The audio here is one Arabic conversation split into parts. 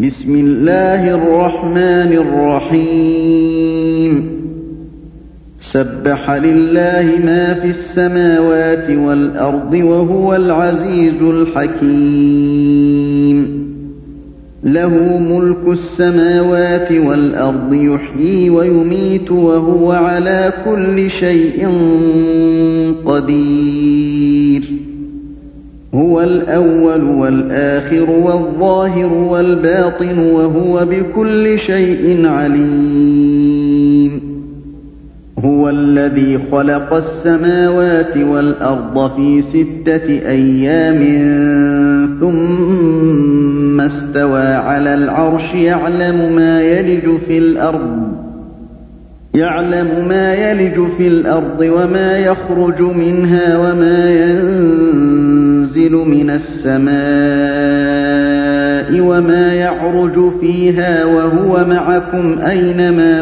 بسم الله الرحمن الرحيم سبح لله ما في السماوات والأرض وهو العزيز الحكيم له ملك السماوات والأرض يحيي ويميت وهو على كل شيء قدير هو الأول والآخر والظاهر والباطن وهو بكل شيء عليم هو الذي خلق السماوات والأرض في 6 أيام ثم استوى على العرش يعلم ما يلج في الأرض وما يخرج منها وما ينزل من السماء وما يعرج فيها وهو معكم أينما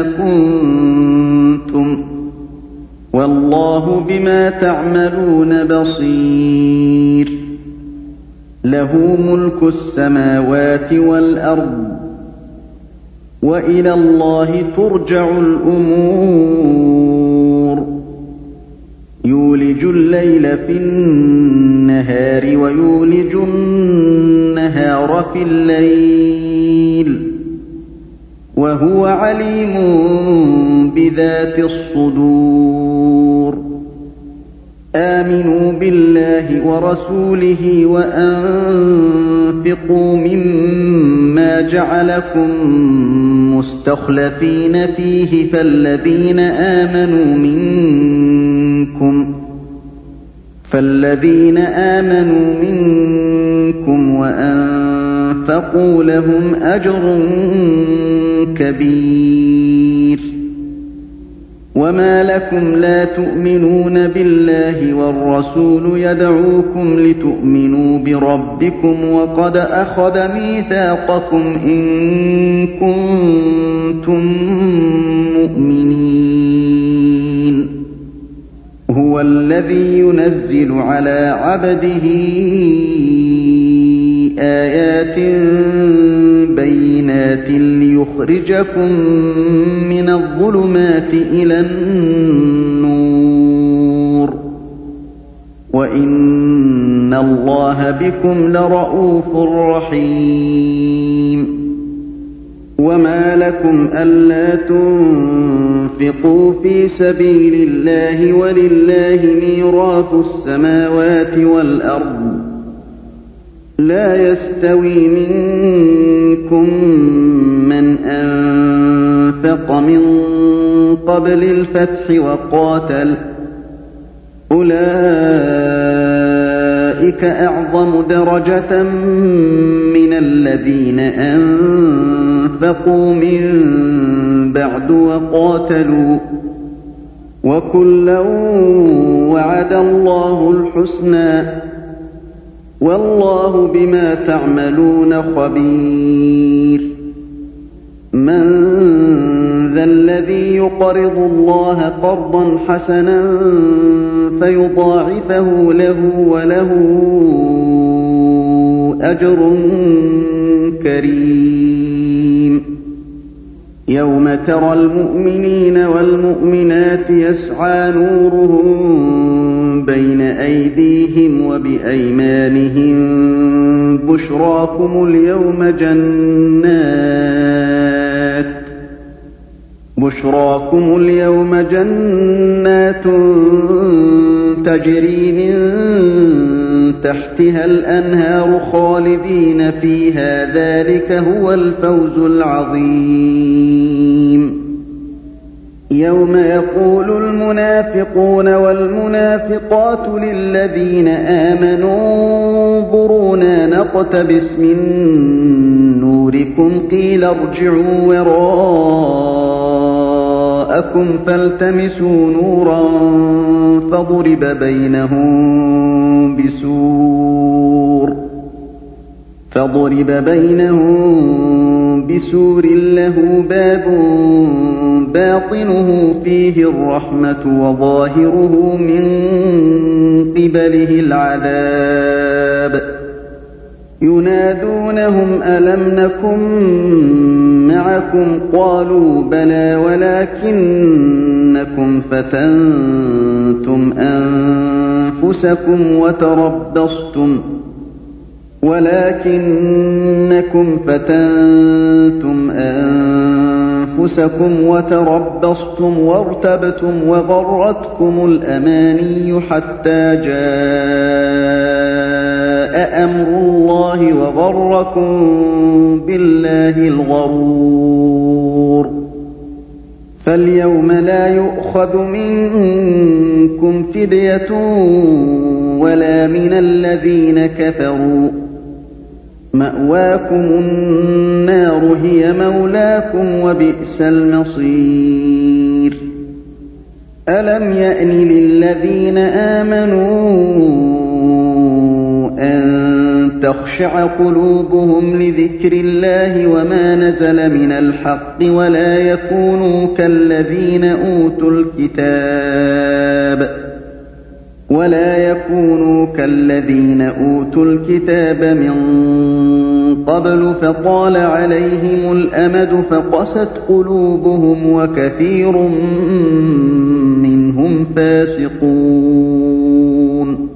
كنتم والله بما تعملون بصير له ملك السماوات والأرض وإلى الله ترجع الأمور يولج الليل في النهار ويولج النهار في الليل وهو عليم بذات الصدور آمنوا بالله ورسوله وأنفقوا مما جعلكم مستخلفين فيه فالذين آمنوا منكم وأنفقوا لهم أجر كبير وما لكم لا تؤمنون بالله والرسول يدعوكم لتؤمنوا بربكم وقد أخذ ميثاقكم إن كنتم مؤمنين هو الذي ينزل على عبده آيات بينات ليخرجكم من الظلمات إلى النور وإن الله بكم لرءوف رحيم وما لكم ألا تنفقوا في سبيل الله ولله ميراث السماوات والأرض لا يستوي منكم من أنفق من قبل الفتح وقاتل أولئك أعظم درجة من الذين أنفقوا من بعد وقاتلوا وكلا وعد الله الحسنى والله بما تعملون خبير من ذا الذي يقرض الله قرضا حسنا فيضاعفه له وله أجر كريم يوم ترى المؤمنين والمؤمنات يسعى نورهم بين أيديهم وبأيمانهم بشراكم اليوم جنات تجري من تحتها الأنهار خالدين فيها ذلك هو الفوز العظيم يوم يقول المنافقون والمنافقات للذين آمنوا انظرونا نقتبس من نوركم قيل ارجعوا وراءكم فالتمسوا نورا فضرب بينهم بسور له باب باطنه فيه الرحمة وظاهره من قبله العذاب ينادونهم ألم نكن معكم قالوا بلى ولكنكم فتنتم أنفسكم وتربصتم وارتبتم وغرتكم الأماني حتى جاء أمر الله وغركم بالله الغرور فاليوم لا يؤخذ منكم فدية ولا من الذين كفروا مأواكم النار هي مولاكم وبئس المصير ألم يأن للذين آمنوا أن تخشع قلوبهم لذكر الله وما نزل من الحق ولا يكونوا كالذين أوتوا الكتاب من قبل فطال عليهم الأمد فقست قلوبهم وكثير منهم فاسقون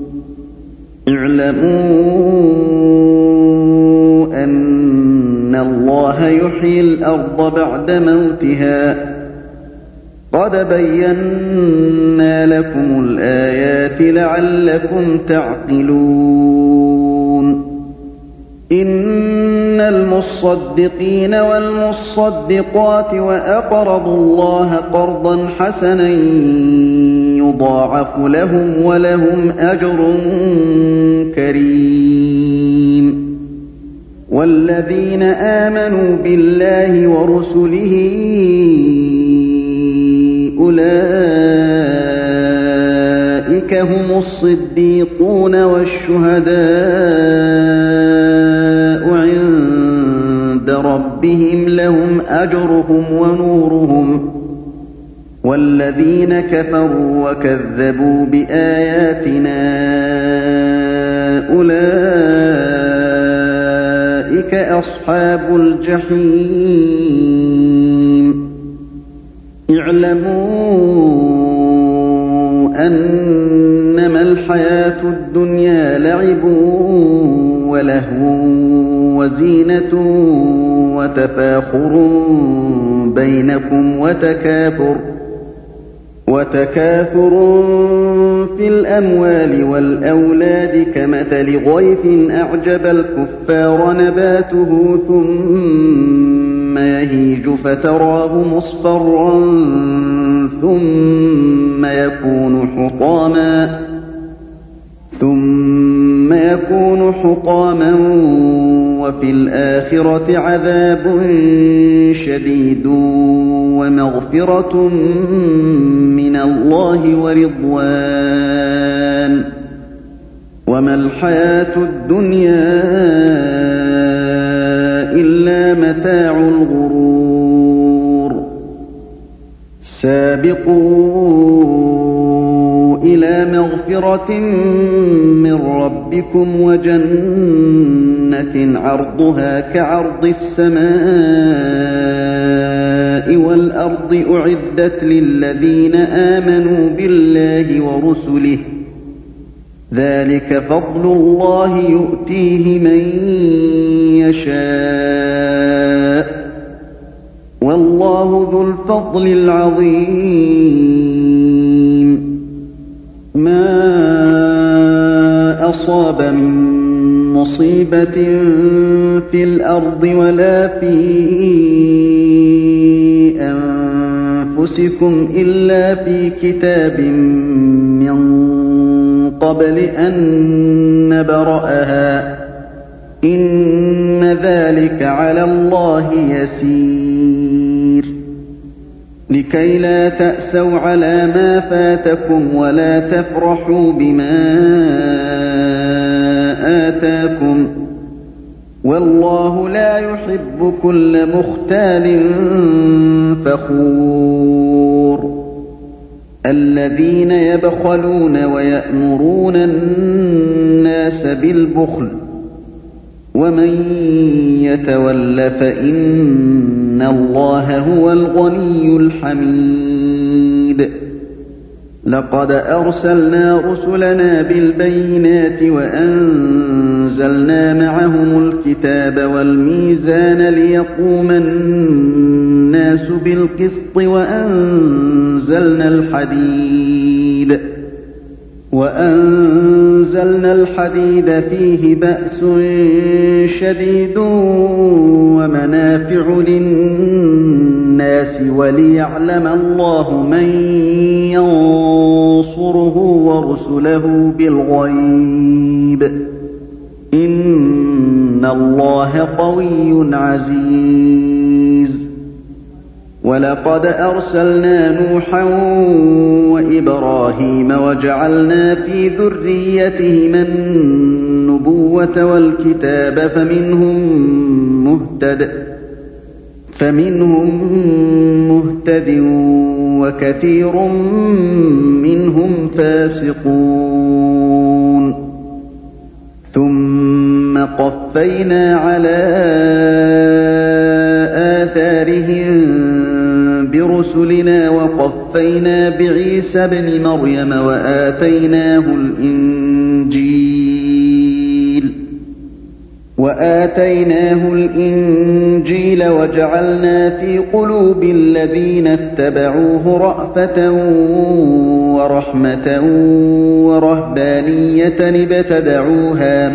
اعلموا أن الله يحيي الأرض بعد موتها قد بينا لكم الآيات لعلكم تعقلون إن المصدقين والمصدقات وأقرضوا الله قرضا حسنا يضاعف لهم ولهم أجر كريم والذين آمنوا بالله ورسله أولئك هم الصديقون والشهداء عند ربهم لهم أجرهم ونورهم والذين كفروا وكذبوا بآياتنا أولئك أصحاب الجحيم اعلموا أنما الحياة الدنيا لعب ولهو وزينة وتفاخر بينكم وتكاثر في الأموال والأولاد كمثل غيث أعجب الكفار نباته ثم يهيج فتراه مصفرا ثم يكون حطاما وفي الآخرة عذاب شديد ومغفرة من الله ورضوان وما الحياة الدنيا إلا متاع الغرور سابقوا إلى مغفرة من ربكم وجنة عرضها كعرض السماء والأرض أعدت للذين آمنوا بالله ورسله ذلك فضل الله يؤتيه من يشاء والله ذو الفضل العظيم ما أصاب من مصيبة في الأرض ولا في أنفسكم إلا في كتاب من قبل أن نبرأها إن ذلك على الله يسير لكي لا تأسوا على ما فاتكم ولا تفرحوا بما آتاكم والله لا يحب كل مختال فخور الذين يبخلون ويأمرون الناس بالبخل ومن يتول فإن الله هو الغني الحميد لقد أرسلنا رسلنا بالبينات وأنزلنا معهم الكتاب والميزان ليقوم الناس بالقسط وأنزلنا الحديد فيه بأس شديد ومنافع للناس وليعلم الله من ينصره ورسله بالغيب إن الله قوي عزيز ولقد أرسلنا نوحا وإبراهيم وجعلنا في ذريتهما النبوة والكتاب فمنهم مهتد وكثير منهم فاسقون ثم قفينا على آثارهم برسلنا وقفينا بعيسى ابن مريم وآتيناه الإنجيل وجعلنا في قلوب الذين اتبعوه رأفة ورحمة ورهبانية ابتدعوها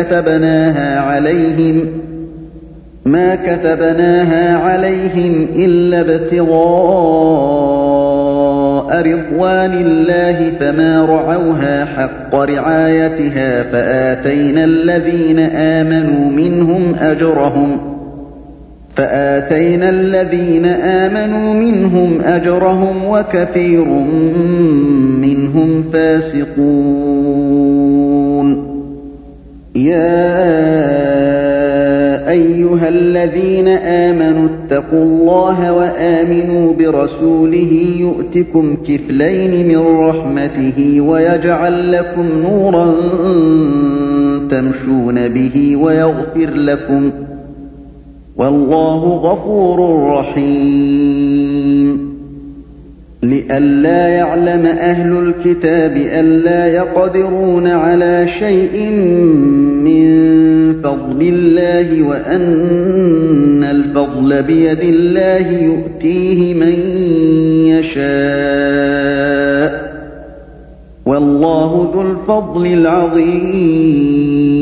ما كتبناها عليهم إلا ابتغاء رضوان الله فما رعوها حق رعايتها فآتينا الذين آمنوا منهم أجرهم وكثير منهم فاسقون يا أيها الذين آمنوا اتقوا الله وآمنوا برسوله يؤتكم كفلين من رحمته ويجعل لكم نورا تمشون به ويغفر لكم والله غفور رحيم لئلا يعلم أهل الكتاب ألا يقدرون على شيء من فضل الله وأن الفضل بيد الله يؤتيه من يشاء والله ذو الفضل العظيم